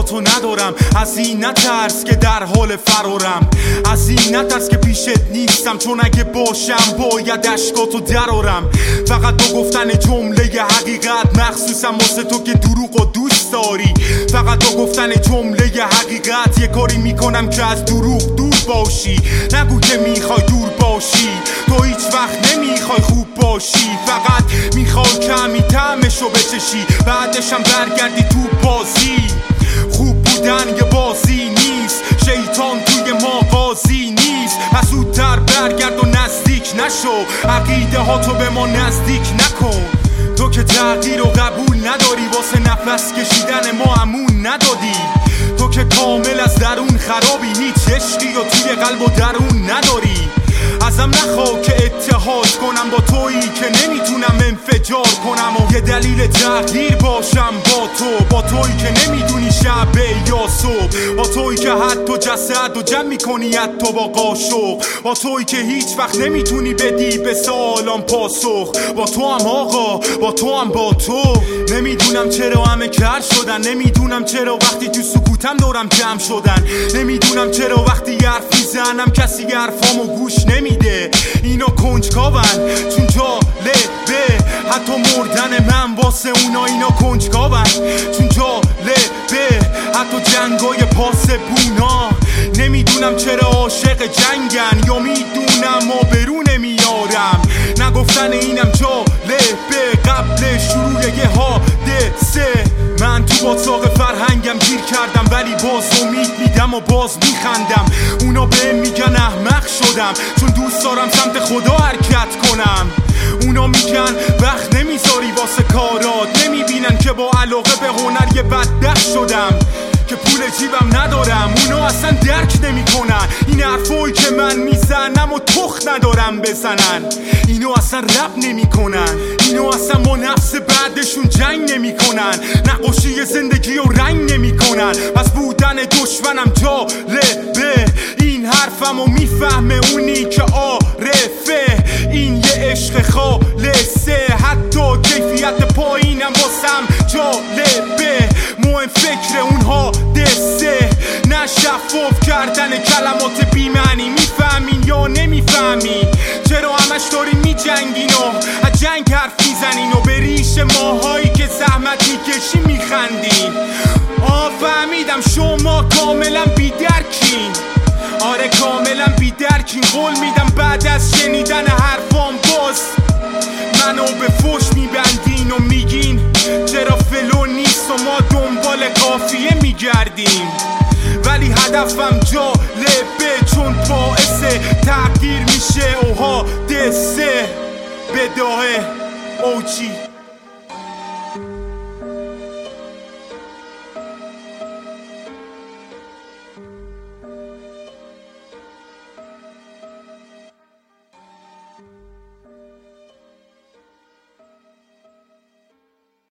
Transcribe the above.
تو ندارم. از این نترس که در حال فرارم، از این نترس که پیشت نیستم، چون اگه باشم باید اشکاتو درارم. فقط با گفتن جمله حقیقت، مخصوصا واسه تو که دروغ و دوست داری. فقط با گفتن جمله حقیقت یه کاری میکنم که از دروغ دور باشی. نگو که میخوای دور باشی، تو هیچ وقت نمیخوای خوب باشی. فقط میخوای کمی طعمشو بچشی، بعدشم برگردی تو بازی. خوب بودن یه بازی نیست، شیطان توی ما قاضی نیست. پس زودتر برگرد و نزدیک نشو، عقیده ها تو به ما نزدیک نکن. تو که تغییر و قبول نداری، واسه نفس کشیدن ما امون ندادی. تو که کامل از درون خرابی، هیچ عشقی و توی قلب و درون نداری. ازم نخوا که اتحاد کنم با تویی که نمیتونم انفجار کنم و یه دلیل تغییر باشم با تویی که نمیدونی شب یا صبح، با تویی که حتی جسد و جمع میکنی حتی با قاشق، با تویی که هیچ وقت نمیتونی بدی به سوالام پاسخ. با تو هم آقا، با تو هم با تو. نمیدونم چرا همه کر شدن، نمیدونم چرا وقتی تو سکوتم دورم جمع شدن، نمیدونم چرا وقتی حرف میزنم کسی حرفامو گوش نمیده. اینا کنجکاون چون جالبه، حتی مردن من واسه اونا اینا کنجکاون چون جالبه، حتی جنگای پاسبونا. نمیدونم چرا عاشق جنگن، یا میدونم آبرو نمیارم. نگفتن اینم جالبه، قبل شروع یه حادثه من تو باتاق فرهنگم گیر کردم، ولی باز امید میدم و باز میخندم. اونا بهم میگن احمق شدم، چون دوست دارم سمت خدا حرکت کنم. اونا میگن وقت نمیذاری واسه کارات، نمیبینن که با علاقه به هنر یه بدبخت شدم، که پول جیبم ندارم. اونا اصلا درک نمیکنن این حرفایی که من میزنم و تخت ندارم بزنن. اینو اصلا رپ نمیکنن، اینو اصلا با نفس بعدشون جنگ نمیکنن، نقاشی زندگی رو رنگ نمیکنن. پس بودن دشمنم جالبه، این حرفمو میفهمه اونی که عارفه. این یه عشق خالصه، حتی کیفیت پایینم واسم جالبه. مهم فکر اونها دسته، نه شفاف کردن کلمات بی‌معنی. میفهمین یا نمیفهمین؟ چرا همش دارین میجنگین و از جنگ حرف میزنین و به ریش ماهایی که زحمت میکشین میخندین؟ فهمیدم شما کاملا بیدرکین. آره کاملا بیدرکین. قول میدم بعد از شنیدن حرفام باز منو به فوش میبندین و میگین چرا فلو نیست و ما دنبال قافیه میگردیم. ولی هدفم جالبه، چون باعث تغییر میشه و حادثه. بداهه اوجی